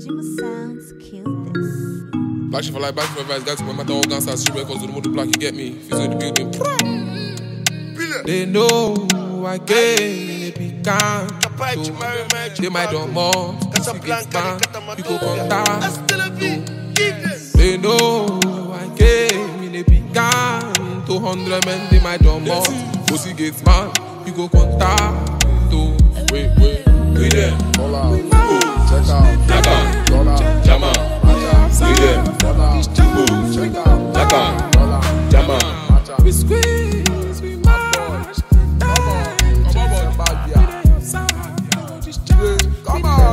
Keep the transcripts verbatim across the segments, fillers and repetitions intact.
Shima Sounds, kill this. Black shit for life, black shit for advice, guys, no matter all guns, I stream records, the more the black you get me. Fizz in the building. They know I came in a big can. They might don't more. Pussy gets banned. You go contact. They know I came in a big can. two hundred men, they might don't more. Pussy gets banned. You go contact. Wait, wait, wait there. Call out. Check out. Naka. Jama. See them. Check out. Naka. Jama. We squeeze, we march. Come on.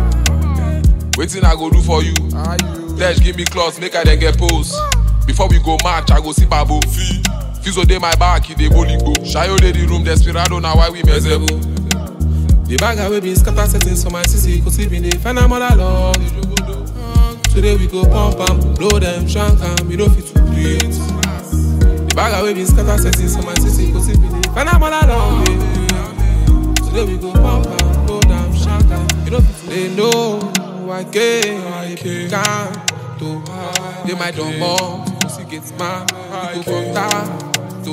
Waiting I go do for you. Are you? Dash give me clothes, make I then get pose. Before we go match, I go see Babu. Fizo dey my back, he dey boligo. Shayo dey the room, desperado, now why we miserable. The bag away been scatter settings for my C C, cause he been the final mother lord. Today we go pump and blow them, shank and we don't fit to breathe. The bag away been scatter settings for my C C, cause he been the final mother lord. Today we go pump and blow them, shank and we don't fit to. They know I came, I can't do. They might don't more, cause he gets mad, we go contact.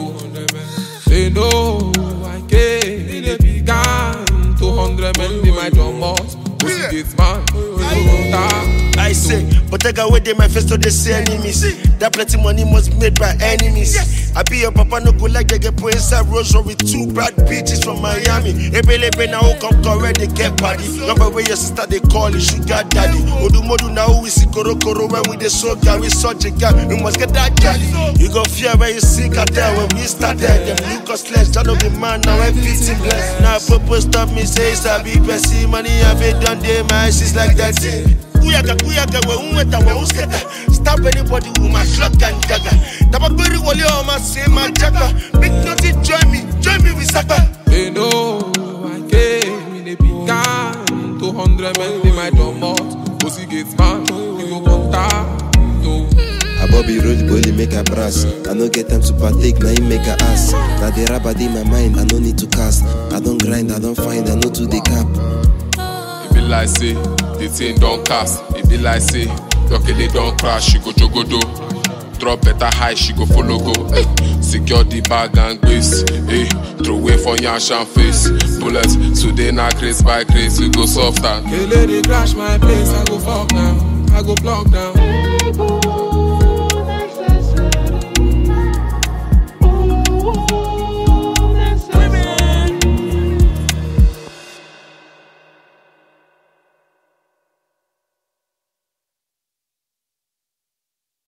They know I came in a big gang. two hundred men, they might don't more. Pussy gets man, we go contact. I say, but take away they my face to they say enemies. That plenty money must be made by enemies. I be your papa no go like they get put inside Rosary with two bad bitches from Miami. Ebelebe now who come correct they get party. Number where your sister they call it sugar daddy. Odu modu now we see koro koro when we the so guy we such a guy. We must get that daddy. You go fear when you see cartel when we started. Them Lucas less, that don't be man now I fifteen blessed. Now purpose stop me say sabi pesi money have it done day my eyes like that. Kuyaga kuyaga we unweta we usketa. Stop anybody with my slug and dagger. Tabakuri wali o ma say my jagger. Big naughty join me, join me with Saka. They know I came in a big gang. two hundred men, they might don't more. Pussy gets man, we go contact. A Bobby road bully make a brass. I no get time to partake, now you make a ass. Now the rubber in my mind, I no need to cast. I don't grind, I don't find, I no to the cap. It be like say, the thing don't cast. It be like say, your kid don't crash, she go jogodo. Drop better high, she go follow go. Eh. Secure the bag and grace. Eh. Throw away for yash and face. Bullets, so they not grace by grace, we go softer. Hey lady, crash my place, I go fuck now. I go block down.